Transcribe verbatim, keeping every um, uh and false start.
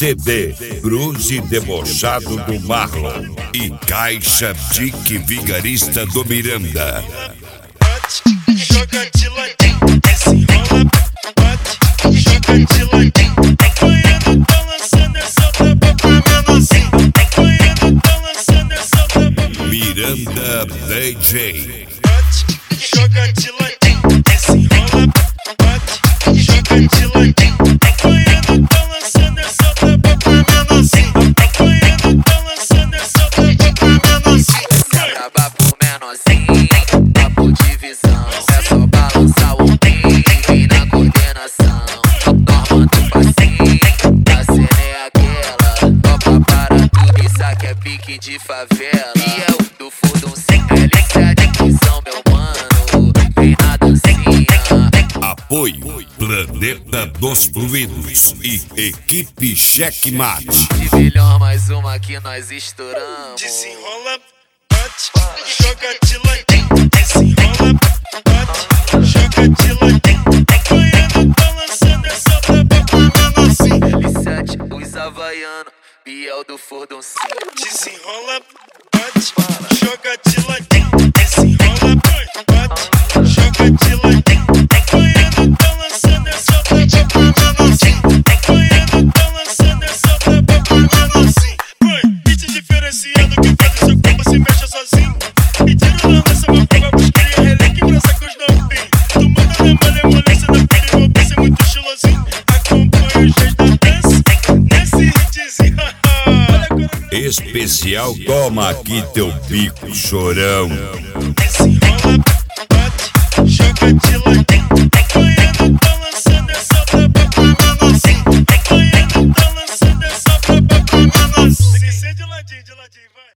C D Cruz e Debochado do Marlon e Caixa Dick Vigarista do Miranda. Joga de ladinho, desenrola, bate, joga de ladinho. Apanhando, tá lançando essa tapa pra menorzinho. Apanhando, tá lançando essa tapa pra Miranda D J. bate, joga de ladinho, desenrola, bate, joga de ladinho. Apanhando, tá lançando essa tapa pra menorzinho. Apanhando, tá lançando essa tapa pra menorzinho. Acaba por menorzinho, papo de visão. É só balançar o pin na coordenação. Norma do passinho, a cena é aquela. Topa para tudo, isso aqui é pique de favela. E eu do fundo sem L sete, são meu mano, vem na dancinha. Apoio Planeta dos Fluidos e Equipe Checkmate. De milhão mais uma que nós estouramos. Desenrola, bate, joga de ladinho. Desenrola, bate, joga de ladinho. Apanhando, tá lançando essa tapa pra menorzinho. L sete, os havaianos, Biel do Fordoncinho. Desenrola, bate, joga de ladinho. Desenrola, bate, joga de ladinho. Apanhando, tá lançando essa tapa pra menorzinho. Apanhando, tá lançando essa tapa pra menorzinho. Vai, beat diferenciado que faz o seu corpo se mexa sozinho. E tira na lança uma prova, buscaria relé que grossa com os não tem. Tu manda na malemolência da pele, vou ver ser muito estilosinho. Acompanha os gesto da dança, nesse hitzinho. Especial Toma Aqui Teu Pico, Chorão. Desenrola, bate, joga de ladinho. Apanhando, tá lançando essa tapa pra menorzinho. Apanhando, tá lançando essa tapa pra menorzinho. Tem que ser de ladinho, de ladinho, vai.